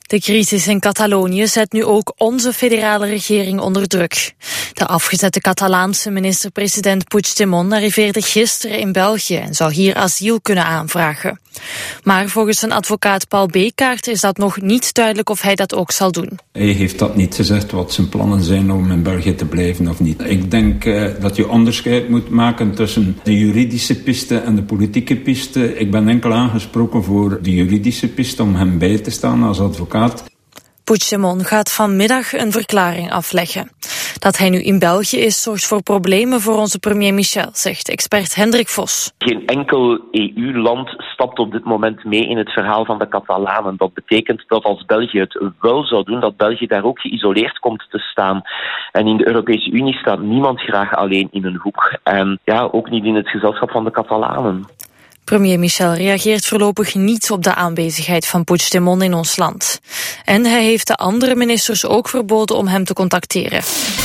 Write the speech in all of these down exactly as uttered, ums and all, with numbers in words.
De crisis in Catalonië zet nu ook onze federale regering onder druk. De afgezette Catalaanse minister-president Puigdemont arriveerde gisteren in België en zou hier asiel kunnen aanvragen. Maar volgens zijn advocaat Paul Bekaert is dat nog niet duidelijk of hij dat ook zal doen. Hij heeft dat niet gezegd wat zijn plannen zijn om in België te blijven of niet. Ik denk uh, dat je onderscheid moet maken tussen de juridische piste en de politieke piste. Ik ben enkel aangesproken voor de juridische piste om hem bij te staan als advocaat. Puigdemont gaat vanmiddag een verklaring afleggen. Dat hij nu in België is, zorgt voor problemen voor onze premier Michel, zegt expert Hendrik Vos. Geen enkel E U-land stapt op dit moment mee in het verhaal van de Catalanen. Dat betekent dat als België het wel zou doen, dat België daar ook geïsoleerd komt te staan. En in de Europese Unie staat niemand graag alleen in een hoek. En ja, ook niet in het gezelschap van de Catalanen. Premier Michel reageert voorlopig niet op de aanwezigheid van Puigdemont in ons land. En hij heeft de andere ministers ook verboden om hem te contacteren.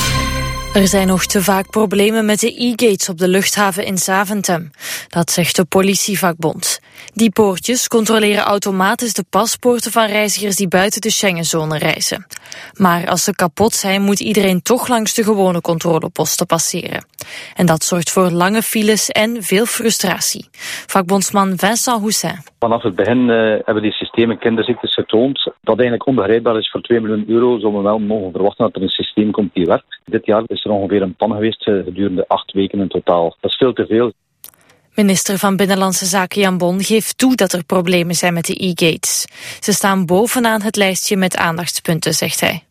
Er zijn nog te vaak problemen met de e-gates op de luchthaven in Zaventem. Dat zegt de politievakbond. Die poortjes controleren automatisch de paspoorten van reizigers die buiten de Schengenzone reizen. Maar als ze kapot zijn, moet iedereen toch langs de gewone controleposten passeren. En dat zorgt voor lange files en veel frustratie. Vakbondsman Vincent Houssin. Vanaf het begin uh, hebben die systemen kinderziektes getoond. Dat eigenlijk onbegrijpbaar is. Voor twee miljoen euro zullen we wel mogen verwachten dat er een systeem komt die werkt. Dit jaar is er ongeveer een pan geweest gedurende acht weken in totaal. Dat is veel te veel. Minister van Binnenlandse Zaken Jan Bon geeft toe dat er problemen zijn met de e-gates. Ze staan bovenaan het lijstje met aandachtspunten, zegt hij.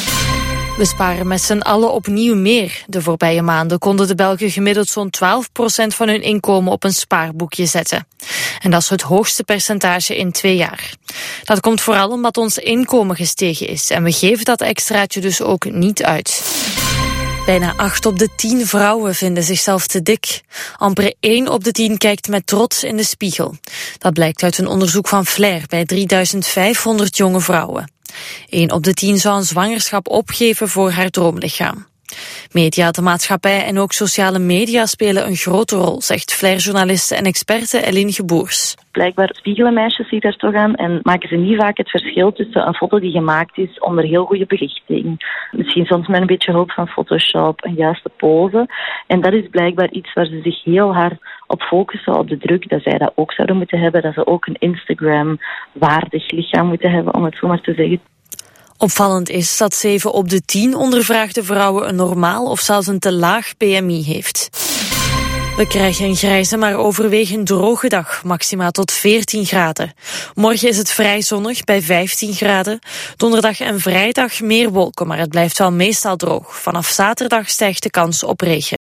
We sparen met z'n allen opnieuw meer. De voorbije maanden konden de Belgen gemiddeld zo'n twaalf procent van hun inkomen op een spaarboekje zetten. En dat is het hoogste percentage in twee jaar. Dat komt vooral omdat ons inkomen gestegen is en we geven dat extraatje dus ook niet uit. Bijna acht op de tien vrouwen vinden zichzelf te dik. Amper één op de tien kijkt met trots in de spiegel. Dat blijkt uit een onderzoek van Flair bij drieduizend vijfhonderd jonge vrouwen. Eén op de tien zou een zwangerschap opgeven voor haar droomlichaam. Media, de maatschappij en ook sociale media spelen een grote rol, zegt Flair-journaliste en experte Eline Geboers. Blijkbaar spiegelen meisjes zich daar toch aan en maken ze niet vaak het verschil tussen een foto die gemaakt is onder heel goede belichting. Misschien soms met een beetje hulp van Photoshop, een juiste pose. En dat is blijkbaar iets waar ze zich heel hard op focussen, op de druk dat zij dat ook zouden moeten hebben. Dat ze ook een Instagram-waardig lichaam moeten hebben, om het zo maar te zeggen. Opvallend is dat zeven op de tien ondervraagde vrouwen een normaal of zelfs een te laag B M I heeft. We krijgen een grijze, maar overwegend droge dag, maximaal tot veertien graden. Morgen is het vrij zonnig bij vijftien graden. Donderdag en vrijdag meer wolken, maar het blijft wel meestal droog. Vanaf zaterdag stijgt de kans op regen.